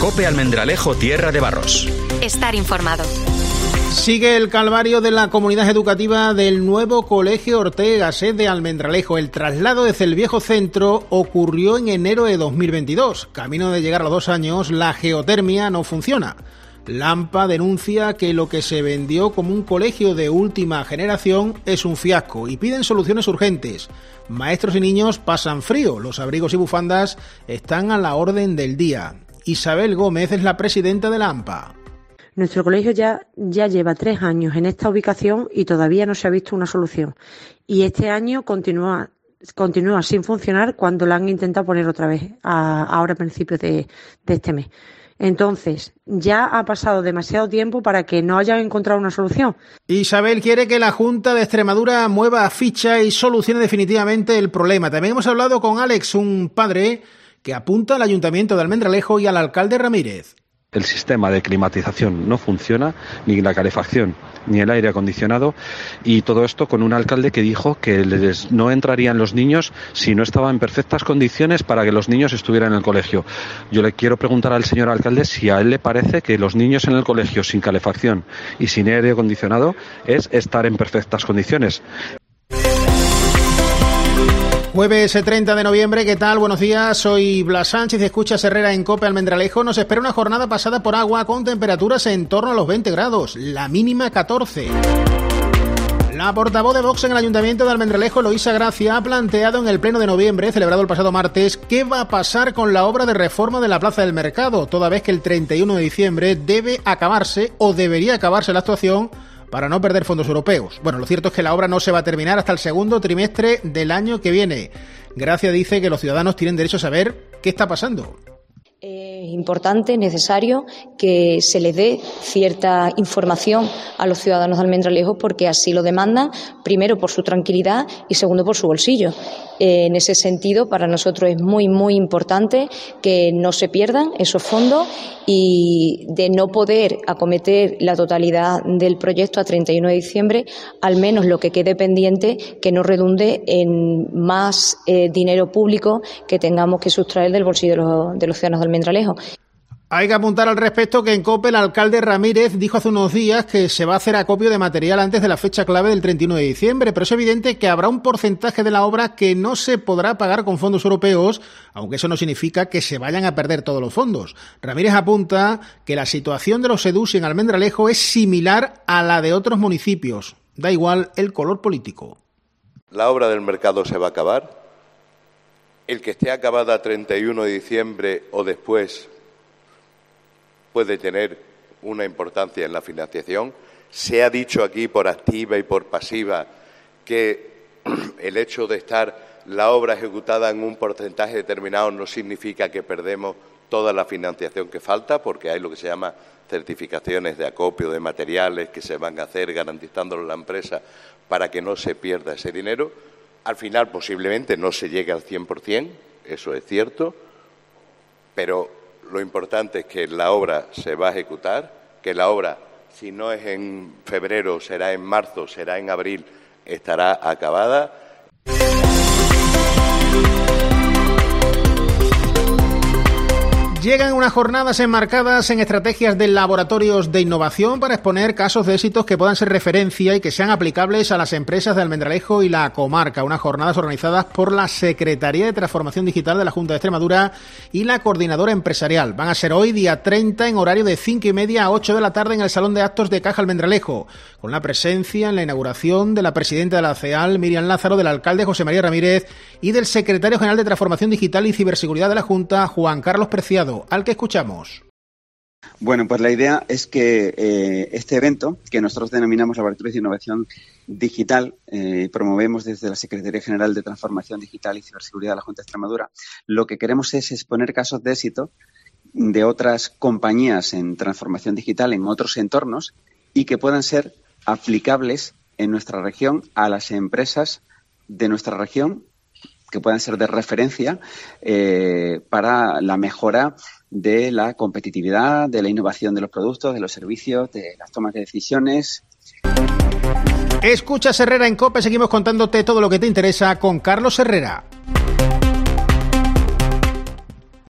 COPE Almendralejo, Tierra de Barros. Estar informado. Sigue el calvario de la comunidad educativa del nuevo Colegio Ortega, sede Almendralejo. El traslado desde el viejo centro ocurrió en enero de 2022. Camino de llegar a los 2 años, la geotermia no funciona. Lampa denuncia que lo que se vendió como un colegio de última generación es un fiasco y piden soluciones urgentes. Maestros y niños pasan frío, los abrigos y bufandas están a la orden del día. Isabel Gómez es la presidenta de la AMPA. Nuestro colegio ya lleva 3 años en esta ubicación y todavía no se ha visto una solución. Y este año continúa sin funcionar cuando la han intentado poner otra vez, ahora a principios de este mes. Entonces, ya ha pasado demasiado tiempo para que no hayan encontrado una solución. Isabel quiere que la Junta de Extremadura mueva ficha y solucione definitivamente el problema. También hemos hablado con Alex, un padre que apunta al Ayuntamiento de Almendralejo y al alcalde Ramírez. El sistema de climatización no funciona, ni la calefacción, ni el aire acondicionado, y todo esto con un alcalde que dijo que no entrarían los niños si no estaban en perfectas condiciones para que los niños estuvieran en el colegio. Yo le quiero preguntar al señor alcalde si a él le parece que los niños en el colegio sin calefacción y sin aire acondicionado es estar en perfectas condiciones. Jueves 30 de noviembre, ¿qué tal? Buenos días, soy Blas Sánchez, escuchas Herrera en COPE Almendralejo. Nos espera una jornada pasada por agua con temperaturas en torno a los 20 grados, la mínima 14. La portavoz de Vox en el Ayuntamiento de Almendralejo, Eloísa Gracia, ha planteado en el pleno de noviembre, celebrado el pasado martes, qué va a pasar con la obra de reforma de la Plaza del Mercado, toda vez que el 31 de diciembre debe acabarse o debería acabarse la actuación para no perder fondos europeos. Bueno, lo cierto es que la obra no se va a terminar hasta el segundo trimestre del año que viene. Gracia dice que los ciudadanos tienen derecho a saber qué está pasando. Es importante, necesario que se les dé cierta información a los ciudadanos de Almendralejo porque así lo demandan, primero por su tranquilidad y segundo por su bolsillo. En ese sentido, para nosotros es muy, muy importante que no se pierdan esos fondos y de no poder acometer la totalidad del proyecto a 31 de diciembre, al menos lo que quede pendiente que no redunde en más dinero público que tengamos que sustraer del bolsillo de los ciudadanos de Almendralejo. Hay que apuntar al respecto que en COPE el alcalde Ramírez dijo hace unos días que se va a hacer acopio de material antes de la fecha clave del 31 de diciembre, pero es evidente que habrá un porcentaje de la obra que no se podrá pagar con fondos europeos, aunque eso no significa que se vayan a perder todos los fondos. Ramírez apunta que la situación de los EDUSI en Almendralejo es similar a la de otros municipios. Da igual el color político. La obra del mercado se va a acabar. El que esté acabada 31 de diciembre o después puede tener una importancia en la financiación. Se ha dicho aquí por activa y por pasiva que el hecho de estar la obra ejecutada en un porcentaje determinado no significa que perdemos toda la financiación que falta, porque hay lo que se llama certificaciones de acopio de materiales que se van a hacer garantizándolo a la empresa para que no se pierda ese dinero. Al final posiblemente no se llegue al 100%, eso es cierto, pero lo importante es que la obra se va a ejecutar, que la obra, si no es en febrero, será en marzo, será en abril, estará acabada. Llegan unas jornadas enmarcadas en estrategias de laboratorios de innovación para exponer casos de éxitos que puedan ser referencia y que sean aplicables a las empresas de Almendralejo y la comarca. Unas jornadas organizadas por la Secretaría de Transformación Digital de la Junta de Extremadura y la Coordinadora Empresarial. Van a ser hoy, día 30, en horario de 5:30 a 8 de la tarde en el Salón de Actos de Caja Almendralejo, con la presencia en la inauguración de la presidenta de la CEAL, Miriam Lázaro, del alcalde José María Ramírez y del secretario general de Transformación Digital y Ciberseguridad de la Junta, Juan Carlos Preciado, al que escuchamos. Bueno, pues la idea es que este evento, que nosotros denominamos Laboratorios de Innovación Digital, promovemos desde la Secretaría General de Transformación Digital y Ciberseguridad de la Junta de Extremadura, lo que queremos es exponer casos de éxito de otras compañías en transformación digital en otros entornos y que puedan ser aplicables en nuestra región a las empresas de nuestra región, que puedan ser de referencia para la mejora de la competitividad, de la innovación de los productos, de los servicios, de las tomas de decisiones. Escuchas Herrera en COPE, seguimos contándote todo lo que te interesa con Carlos Herrera.